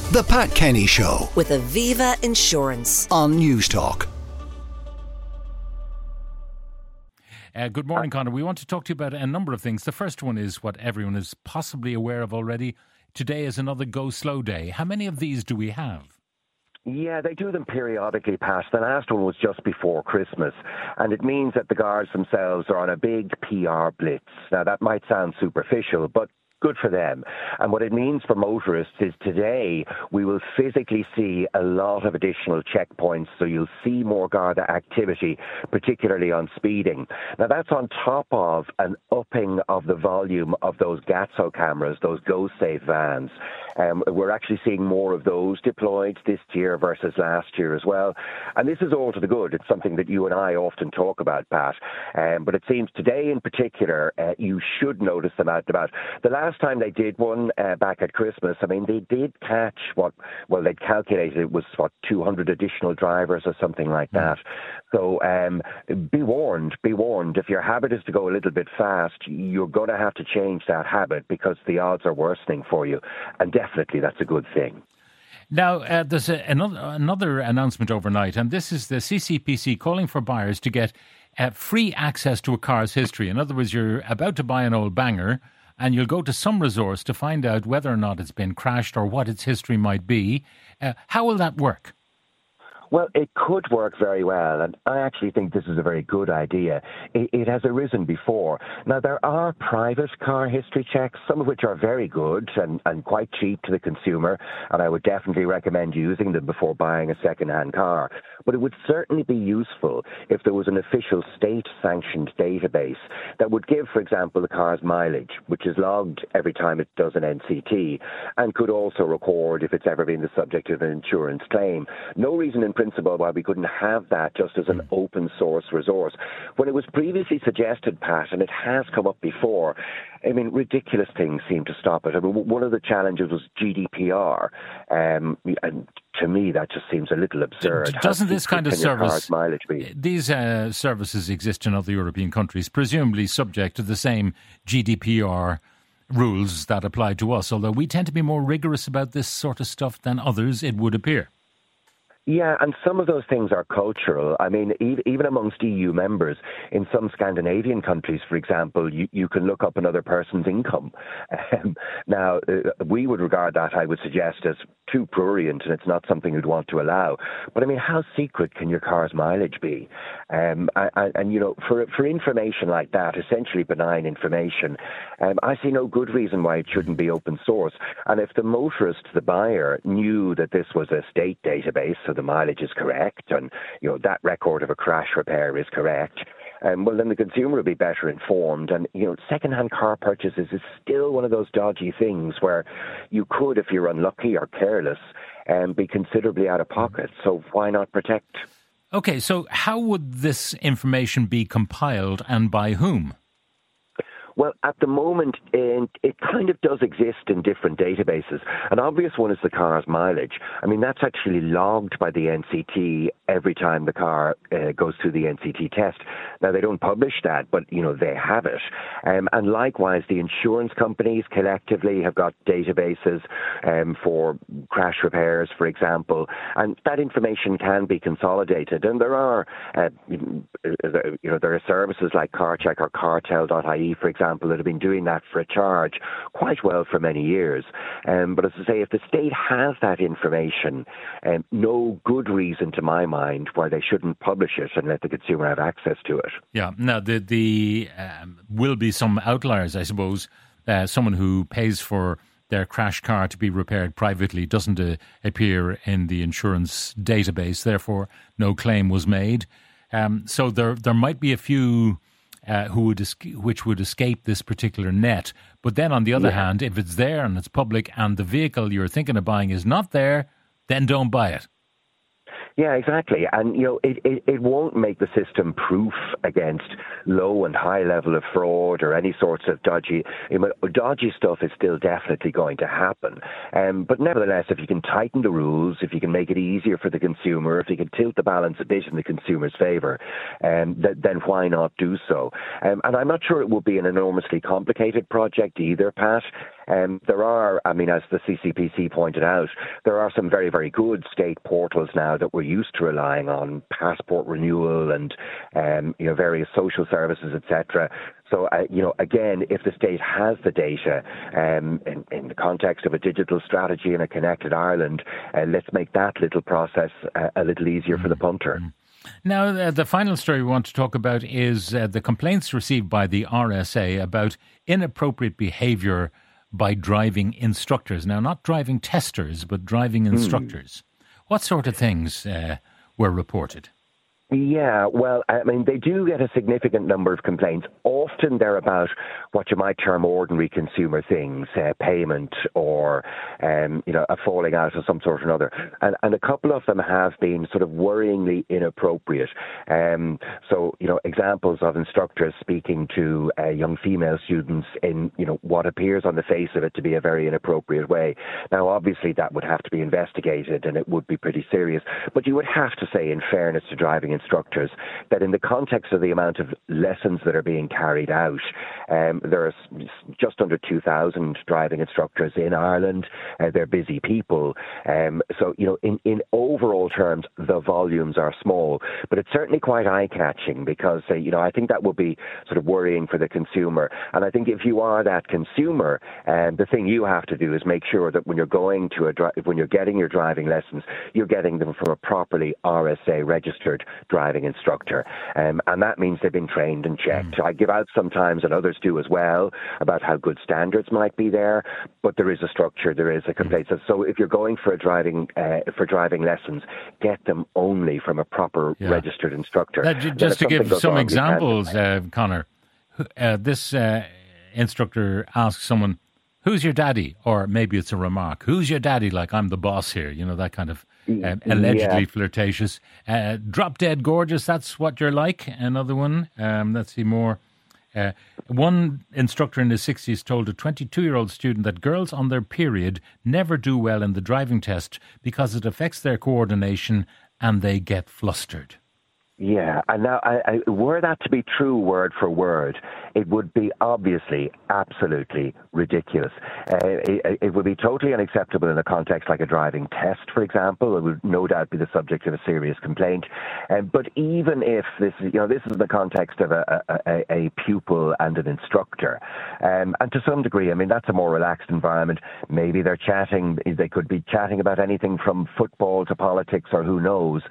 The Pat Kenny Show with Aviva Insurance on Newstalk. Good morning, Conor. We want to talk to you about a number of things. The first one is what everyone is possibly aware of already. Today is another Go Slow Day. How many of these do we have? Yeah, they do them periodically, Pat. The last one was just before Christmas, and it means that the guards themselves are on a big PR blitz. Now, that might sound superficial, but good for them. And what it means for motorists is today we will physically see a lot of additional checkpoints, so you'll see more Garda activity, particularly on speeding. Now, that's on top of an upping of the volume of those GATSO cameras, those Go Safe vans. We're actually seeing more of those deployed this year versus last year as well. And this is all to the good. It's something that you and I often talk about, Pat. But it seems today in particular, you should notice them out and about. The last time they did one back at Christmas, I mean, they did catch they'd calculated it was 200 additional drivers or something like that. So be warned. If your habit is to go a little bit fast, you're going to have to change that habit because the odds are worsening for you. And definitely that's a good thing. Now, there's another announcement overnight, and this is the CCPC calling for buyers to get free access to a car's history. In other words, you're about to buy an old banger, and you'll go to some resource to find out whether or not it's been crashed or what its history might be. How will that work? Well, it could work very well, and I actually think this is a very good idea. It has arisen before. Now, there are private car history checks, some of which are very good and quite cheap to the consumer, and I would definitely recommend using them before buying a second-hand car. But it would certainly be useful if there was an official state-sanctioned database that would give, for example, the car's mileage, which is logged every time it does an NCT, and could also record if it's ever been the subject of an insurance claim. No reason in principle why we couldn't have that just as an open source resource. When it was previously suggested, Pat, and it has come up before, I mean, ridiculous things seem to stop it. I mean, one of the challenges was GDPR, and to me that just seems a little absurd. Doesn't this kind of service, mileage be? These services exist in other European countries, presumably subject to the same GDPR rules that apply to us, although we tend to be more rigorous about this sort of stuff than others, it would appear. Yeah, and some of those things are cultural. I mean, even amongst EU members, in some Scandinavian countries, for example, you can look up another person's income. Now, we would regard that, I would suggest, as too prurient, and it's not something we'd want to allow. But I mean, how secret can your car's mileage be? And you know, for information like that, essentially benign information, I see no good reason why it shouldn't be open source. And if the motorist, the buyer, knew that this was a state database, so the mileage is correct, and you know that record of a crash repair is correct, well, then the consumer will be better informed. And you know, second-hand car purchases is still one of those dodgy things where you could, if you're unlucky or careless, be considerably out of pocket. So why not protect? Okay, so how would this information be compiled and by whom? Well, at the moment, it kind of does exist in different databases. An obvious one is the car's mileage. I mean, that's actually logged by the NCT every time the car goes through the NCT test. Now, they don't publish that, but, you know, they have it. And likewise, the insurance companies collectively have got databases for crash repairs, for example, and that information can be consolidated. And there are, there are services like CarCheck or Cartel.ie, for example, that have been doing that for a charge quite well for many years. But as I say, if the state has that information, no good reason to my mind why they shouldn't publish it and let the consumer have access to it. Yeah. Now, the will be some outliers, I suppose. Someone who pays for their crash car to be repaired privately doesn't appear in the insurance database, therefore no claim was made. So there might be a few which would escape this particular net. But then on the other hand, if it's there and it's public and the vehicle you're thinking of buying is not there, then don't buy it. Yeah, exactly. And, you know, it won't make the system proof against low and high level of fraud or any sorts of dodgy stuff is still definitely going to happen. But nevertheless, if you can tighten the rules, if you can make it easier for the consumer, if you can tilt the balance a bit in the consumer's favour, then why not do so? And I'm not sure it will be an enormously complicated project either, Pat. There are, I mean, as the CCPC pointed out, there are some very, very good state portals now that we're used to relying on, passport renewal and various social services, etc. So, again, if the state has the data in the context of a digital strategy and a connected Ireland, let's make that little process a little easier for the punter. Now, the final story we want to talk about is the complaints received by the RSA about inappropriate behaviour by driving instructors. Now, not driving testers, but driving instructors. What sort of things were reported? Yeah, well, I mean, they do get a significant number of complaints. Often they're about what you might term ordinary consumer things, payment or, a falling out of some sort or another. And a couple of them have been sort of worryingly inappropriate. So, examples of instructors speaking to young female students in, what appears on the face of it to be a very inappropriate way. Now, obviously, that would have to be investigated and it would be pretty serious. But you would have to say, in fairness to driving instructors, that in the context of the amount of lessons that are being carried out, there are just under 2,000 driving instructors in Ireland. They're busy people. So, in overall terms, the volumes are small, but it's certainly quite eye-catching because, I think that would be sort of worrying for the consumer. And I think if you are that consumer, the thing you have to do is make sure that when you're going to when you're getting your driving lessons, you're getting them from a properly RSA registered driving instructor. And that means they've been trained and checked. I give out sometimes, and others do as well, about how good standards might be there, but there is a structure, there is a complaint. So if you're going for driving lessons, get them only from a proper registered instructor. Just to give some examples, Conor, this instructor asks someone, "Who's your daddy?" Or maybe it's a remark, "Who's your daddy?" Like, "I'm the boss here," that kind of allegedly flirtatious. "Drop dead gorgeous, that's what you're like." Another one, let's see more. One instructor in his 60s told a 22-year-old student that girls on their period never do well in the driving test because it affects their coordination and they get flustered. Yeah, and now, were that to be true word for word, it would be obviously absolutely ridiculous. It would be totally unacceptable in a context like a driving test, for example. It would no doubt be the subject of a serious complaint. But even if this is in the context of a pupil and an instructor, and to some degree, I mean, that's a more relaxed environment. Maybe they're chatting. They could be chatting about anything from football to politics or who knows.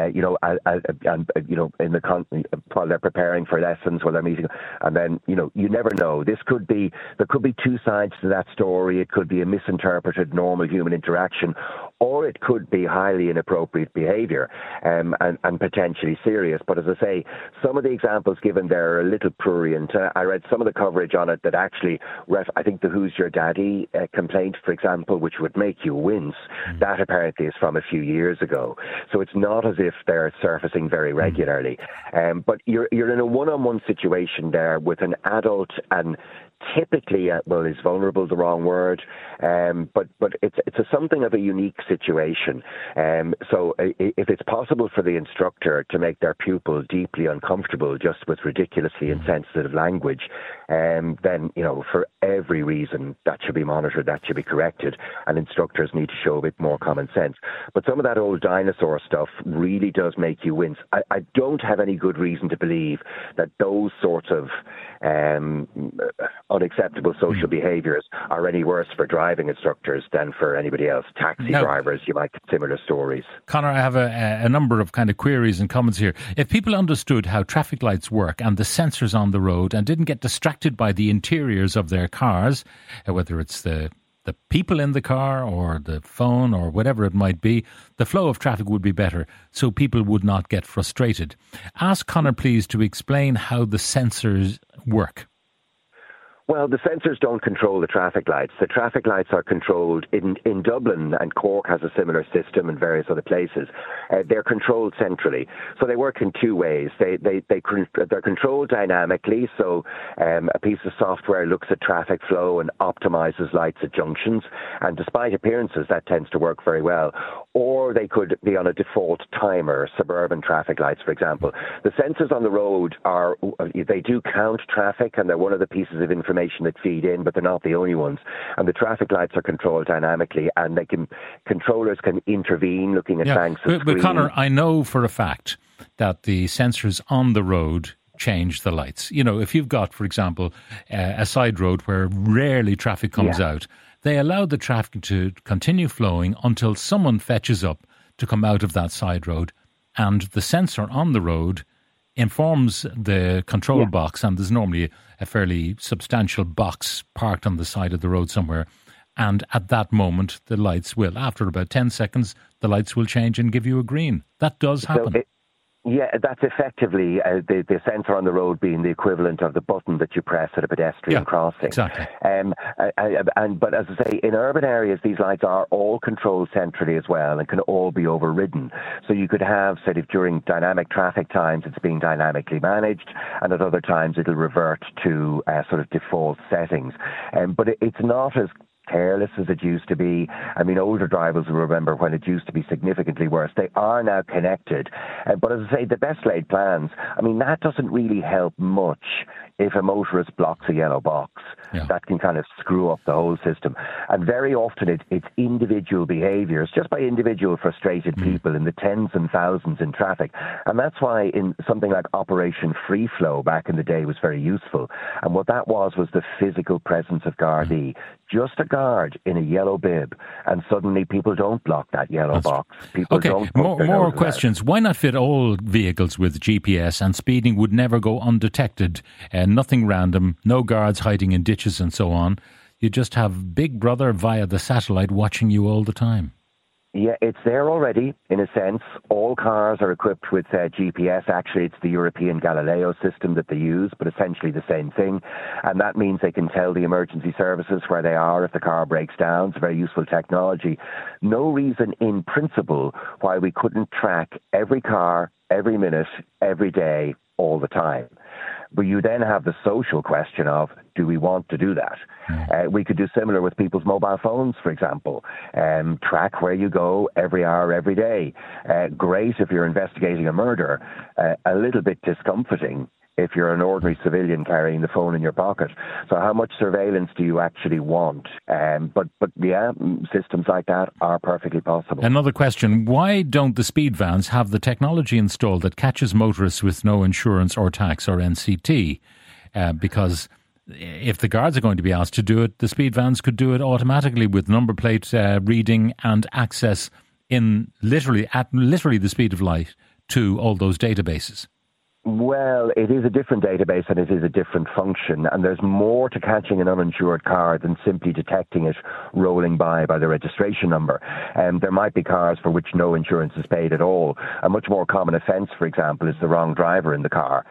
While they're preparing for lessons, while they're meeting, and then, you never know. There could be two sides to that story. It could be a misinterpreted normal human interaction, or it could be highly inappropriate behaviour, and potentially serious. But as I say, some of the examples given there are a little prurient. I read some of the coverage on it that actually, I think the "Who's Your Daddy" complaint, for example, which would make you wince, that apparently is from a few years ago. So it's not as if they're surfacing very regularly. But you're in a one-on-one situation there with an adult, and typically, is vulnerable the wrong word, but it's something of a unique situation. So if it's possible for the instructor to make their pupil deeply uncomfortable just with ridiculously insensitive language, then, for every reason, that should be monitored, that should be corrected, and instructors need to show a bit more common sense. But some of that old dinosaur stuff really does make you wince. I don't have any good reason to believe that those sorts of unacceptable social behaviours are any worse for driving instructors than for anybody else. Taxi drivers, you might get similar stories. Conor, I have a number of kind of queries and comments here. If people understood how traffic lights work and the sensors on the road and didn't get distracted by the interiors of their cars, whether it's the people in the car or the phone or whatever it might be, the flow of traffic would be better, so people would not get frustrated. Ask Conor, please, to explain how the sensors work. Well, the sensors don't control the traffic lights. The traffic lights are controlled in Dublin, and Cork has a similar system in various other places. They're controlled centrally. So they work in two ways. They're controlled dynamically. So a piece of software looks at traffic flow and optimizes lights at junctions. And despite appearances, that tends to work very well. Or they could be on a default timer, suburban traffic lights, for example. The sensors on the road they do count traffic, and they're one of the pieces of information information that feed in, but they're not the only ones. And the traffic lights are controlled dynamically, and controllers can intervene looking at banks of screens. But Conor, I know for a fact that the sensors on the road change the lights. You know, if you've got, for example, a side road where rarely traffic comes out, they allow the traffic to continue flowing until someone fetches up to come out of that side road, and the sensor on the road informs the control box, and there's normally a fairly substantial box parked on the side of the road somewhere, and at that moment the lights will, after about 10 seconds, the lights will change and give you a green. That does happen. That's effectively the sensor on the road being the equivalent of the button that you press at a pedestrian crossing. Exactly. But as I say, in urban areas, these lights are all controlled centrally as well and can all be overridden. So you could have, say, if during dynamic traffic times it's being dynamically managed, and at other times it'll revert to sort of default settings. But it's not as careless as it used to be. I mean, older drivers will remember when it used to be significantly worse. They are now connected. But as I say, the best laid plans, I mean, that doesn't really help much if a motorist blocks a yellow box. That can kind of screw up the whole system. And very often it's individual behaviours, just by individual frustrated people in the tens and thousands in traffic. And that's why in something like Operation Free Flow back in the day was very useful. And what that was the physical presence of Gardaí. Just a guard in a yellow bib, and suddenly people don't block that yellow box. People don't. More questions. Why not fit all vehicles with GPS, and speeding would never go undetected? Nothing random, no guards hiding in ditches and so on. You just have Big Brother via the satellite watching you all the time. Yeah, it's there already, in a sense. All cars are equipped with GPS. Actually, it's the European Galileo system that they use, but essentially the same thing. And that means they can tell the emergency services where they are if the car breaks down. It's a very useful technology. No reason in principle why we couldn't track every car, every minute, every day, all the time. But you then have the social question of, do we want to do that? We could do similar with people's mobile phones, for example. Track where you go every hour, every day. Great if you're investigating a murder. A little bit discomforting if you're an ordinary civilian carrying the phone in your pocket. So how much surveillance do you actually want? But systems like that are perfectly possible. Another question, why don't the speed vans have the technology installed that catches motorists with no insurance or tax or NCT? Because if the guards are going to be asked to do it, the speed vans could do it automatically with number plate reading and access in literally the speed of light to all those databases. Well, it is a different database and it is a different function, and there's more to catching an uninsured car than simply detecting it rolling by the registration number. There might be cars for which no insurance is paid at all. A much more common offence, for example, is the wrong driver in the car.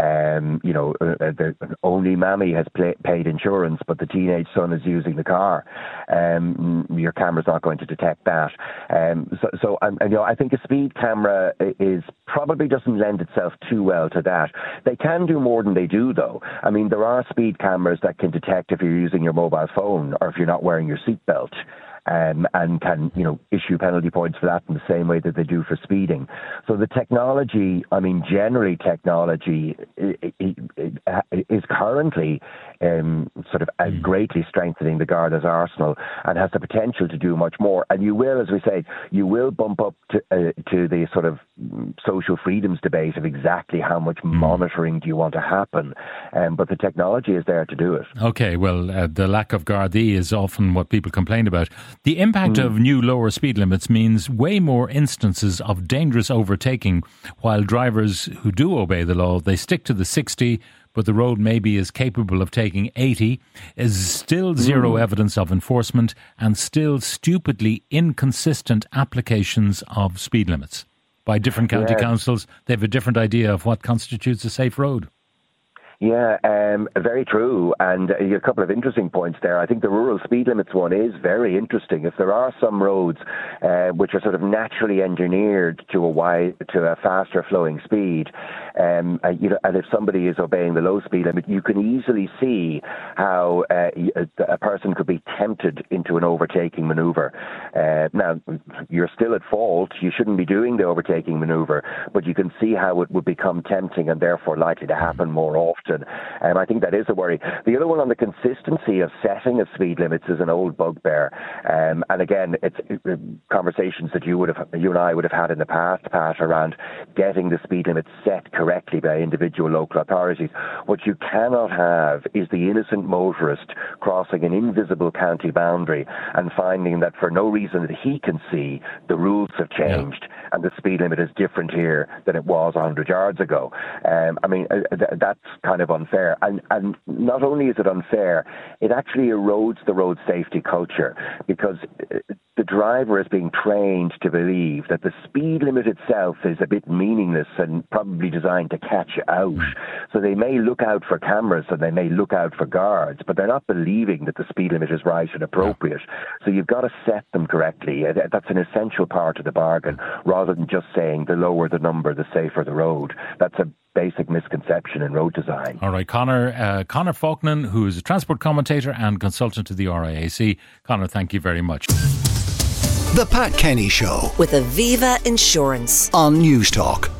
Only mammy has paid insurance, but the teenage son is using the car. Your camera's not going to detect that. I think a speed camera probably doesn't lend itself too well to that. They can do more than they do, though. I mean, there are speed cameras that can detect if you're using your mobile phone or if you're not wearing your seatbelt. And can, issue penalty points for that in the same way that they do for speeding. So the technology, generally technology is currently greatly strengthening the Garda's arsenal and has the potential to do much more. And you will, as we say, bump up to the sort of social freedoms debate of exactly how much monitoring do you want to happen. But the technology is there to do it. Okay, well, the lack of Gardaí is often what people complain about. The impact of new lower speed limits means way more instances of dangerous overtaking, while drivers who do obey the law, they stick to the 60, but the road maybe is capable of taking 80, is still zero evidence of enforcement and still stupidly inconsistent applications of speed limits. By different county councils, they have a different idea of what constitutes a safe road. Yeah, very true. And a couple of interesting points there. I think the rural speed limits one is very interesting. If there are some roads which are sort of naturally engineered to a faster flowing speed, and if somebody is obeying the low speed limit, you can easily see how a person could be tempted into an overtaking manoeuvre. Now, you're still at fault. You shouldn't be doing the overtaking manoeuvre, but you can see how it would become tempting and therefore likely to happen more often. Boston. I think that is a worry. The other one on the consistency of setting of speed limits is an old bugbear. And again, it's conversations that you and I would have had in the past, Pat, around getting the speed limit set correctly by individual local authorities. What you cannot have is the innocent motorist crossing an invisible county boundary and finding that for no reason that he can see, the rules have changed and the speed limit is different here than it was 100 yards ago. That's kind of unfair. And not only is it unfair, it actually erodes the road safety culture, because the driver is being trained to believe that the speed limit itself is a bit meaningless and probably designed to catch you out. So they may look out for cameras and they may look out for guards, but they're not believing that the speed limit is right and appropriate. So you've got to set them correctly. That's an essential part of the bargain, rather than just saying the lower the number, the safer the road. That's a basic misconception in road design. All right, Conor Faulkner, who is a transport commentator and consultant to the RIAC. Conor, thank you very much. The Pat Kenny Show with Aviva Insurance on News Talk.